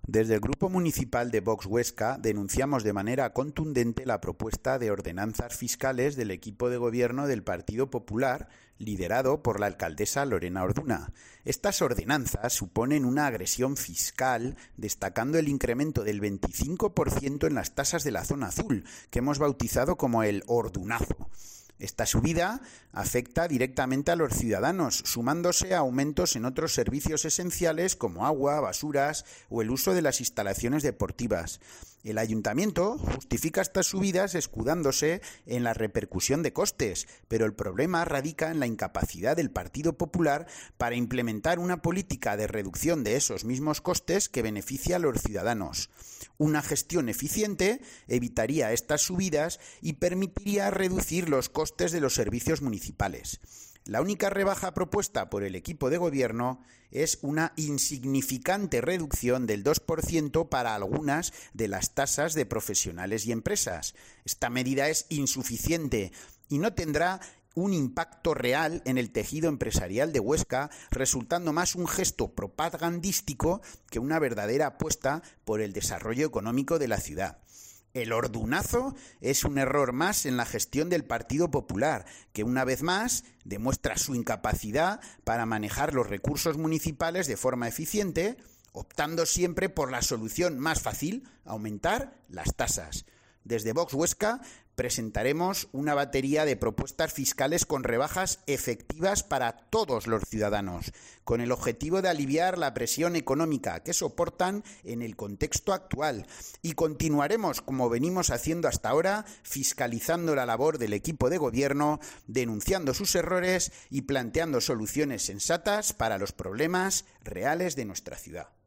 Desde el Grupo Municipal de Vox Huesca denunciamos de manera contundente la propuesta de ordenanzas fiscales del equipo de gobierno del Partido Popular, liderado por la alcaldesa Lorena Orduna. Estas ordenanzas suponen una agresión fiscal, destacando el incremento del 25% en las tasas de la zona azul, que hemos bautizado como el ordunazo. Esta subida afecta directamente a los ciudadanos, sumándose a aumentos en otros servicios esenciales como agua, basuras o el uso de las instalaciones deportivas. El ayuntamiento justifica estas subidas escudándose en la repercusión de costes, pero el problema radica en la incapacidad del Partido Popular para implementar una política de reducción de esos mismos costes que beneficia a los ciudadanos. Una gestión eficiente evitaría estas subidas y permitiría reducir los costes de los servicios municipales. La única rebaja propuesta por el equipo de gobierno es una insignificante reducción del 2% para algunas de las tasas de profesionales y empresas. Esta medida es insuficiente y no tendrá un impacto real en el tejido empresarial de Huesca, resultando más un gesto propagandístico que una verdadera apuesta por el desarrollo económico de la ciudad. El ordunazo es un error más en la gestión del Partido Popular, que una vez más demuestra su incapacidad para manejar los recursos municipales de forma eficiente, optando siempre por la solución más fácil, aumentar las tasas. Desde Vox Huesca presentaremos una batería de propuestas fiscales con rebajas efectivas para todos los ciudadanos, con el objetivo de aliviar la presión económica que soportan en el contexto actual. Y continuaremos, como venimos haciendo hasta ahora, fiscalizando la labor del equipo de gobierno, denunciando sus errores y planteando soluciones sensatas para los problemas reales de nuestra ciudad.